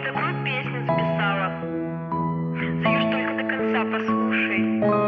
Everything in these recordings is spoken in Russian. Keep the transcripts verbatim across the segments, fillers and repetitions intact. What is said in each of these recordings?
такую песню записала. Заюш, только до конца послушай.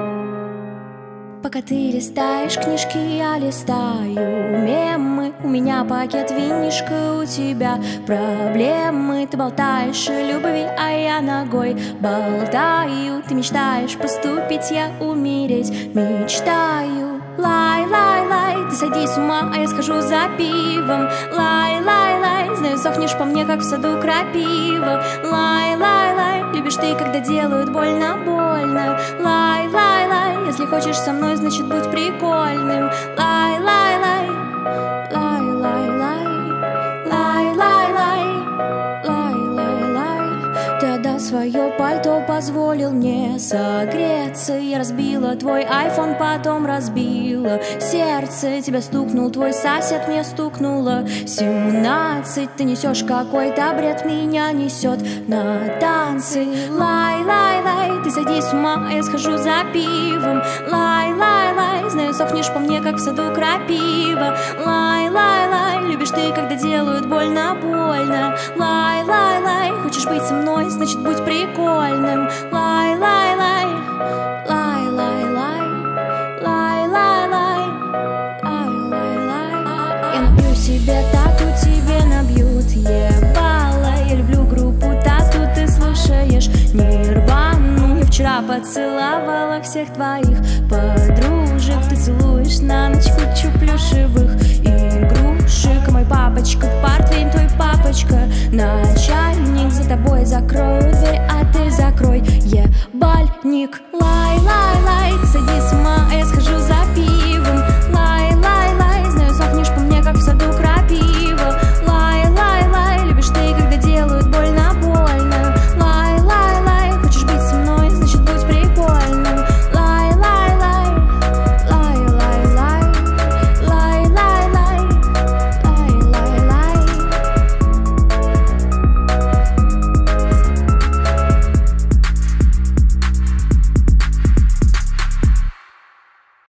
Пока ты листаешь книжки, я листаю мемы. У меня пакет винишка, у тебя проблемы. Ты болтаешь о любви, а я ногой болтаю. Ты мечтаешь поступить, я умереть мечтаю. Лай, лай, лай, ты сойди с ума, а я схожу за пивом. Лай, лай, лай, знаю, сохнешь по мне, как в саду крапива. Лай, лай, лай, любишь ты, когда делают больно, больно. Лай, лай, лай, если хочешь со мной, значит будь прикольным. Лай, лай, лай, лай, лай, лай, лай, лай, лай, лай, лай, лай. Ты отдал свое пальто, позволил мне согреться. Я разбила твой айфон, потом разбила сердце. Тебя стукнул твой сосед, мне стукнуло семнадцать. Ты несешь какой-то бред, меня несет на танцы. Лай, лай, лай, ты сойди с ума, а я схожу за пивом. Лай, лай, лай, знаю, сохнешь по мне, как в саду крапива. Лай, лай, лай, любишь ты, когда делают больно, больно. Лай, лай, лай, хочешь быть со мной, значит будь прикольным. Лай, лай, лай, лай, лай, лай, лай, лай, лай, лай, лай, лай. Я набью себе тату, тебе набьют ебало. Я люблю группу тату, ты слушаешь Нирвану. Я вчера поцеловала всех твоих подружек. Ты целуешь на ночь кучу плюшевых игрушек. Мой папочка портвейн, твой папочка начальник. За тобой закроют